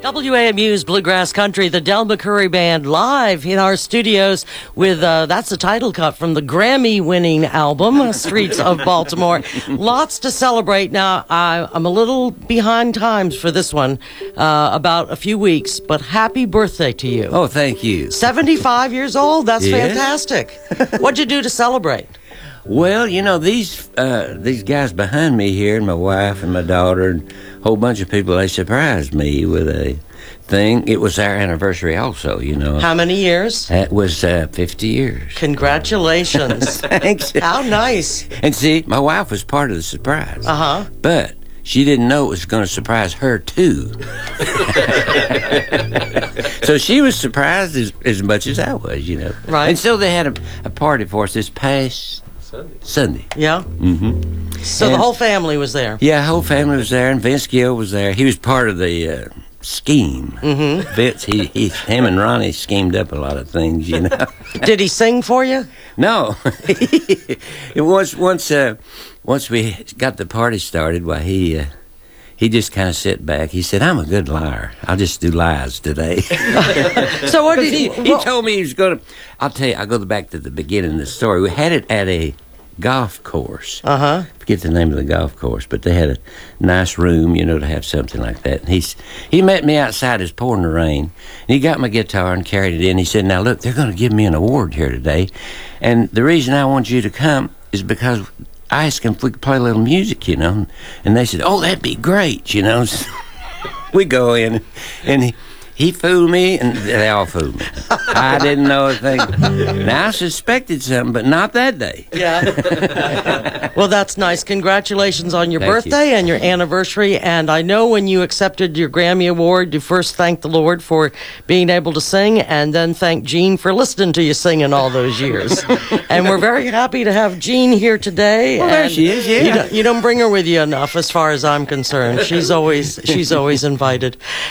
WAMU's Bluegrass Country, the Del McCoury Band, live in our studios with, that's the title cut from the Grammy-winning album, Streets of Baltimore. Lots to celebrate. Now, I'm a little behind times for this one, about a few weeks, but happy birthday to you. Oh, thank you. 75 years old? That's Yes. fantastic. What'd you do to celebrate? Well, you know, these guys behind me here, and my wife and my daughter and a whole bunch of people, they surprised me with a thing. It was our anniversary also, you know. How many years? That was 50 years. Congratulations. Thanks. How nice. And see, my wife was part of the surprise. Uh-huh. But she didn't know it was going to surprise her, too. So she was surprised as much as I was, you know. Right. And so they had a party for us this past Sunday. Yeah? Mm-hmm. So the whole family was there? Yeah, the whole family was there, and Vince Gill was there. He was part of the scheme. Mm-hmm. Vince, him and Ronnie schemed up a lot of things, you know. Did he sing for you? No. It was once we got the party started, why he just kind of sat back. He said, "I'm a good liar. I'll just do lies today." So what did he told me he was going to. I'll tell you. I'll go back to the beginning of the story. We had it at a golf course. Uh-huh. I forget the name of the golf course, but they had a nice room, you know, to have something like that. And he met me outside. It's pouring the rain, and he got my guitar and carried it in. He said, "Now look, they're going to give me an award here today, and the reason I want you to come is because I asked them if we could play a little music, you know." And they said, "Oh, that'd be great," you know. So we go in, and he fooled me, and they all fooled me. I didn't know a thing. Now, I suspected something, but not that day. Yeah. Well, that's nice. Congratulations on your Thank birthday you. and your anniversary. And I know when you accepted your Grammy Award, you first thanked the Lord for being able to sing, and then thanked Jean for listening to you singing all those years. And we're very happy to have Jean here today. Well, there and she is, yeah. You don't bring her with you enough, as far as I'm concerned. She's always invited.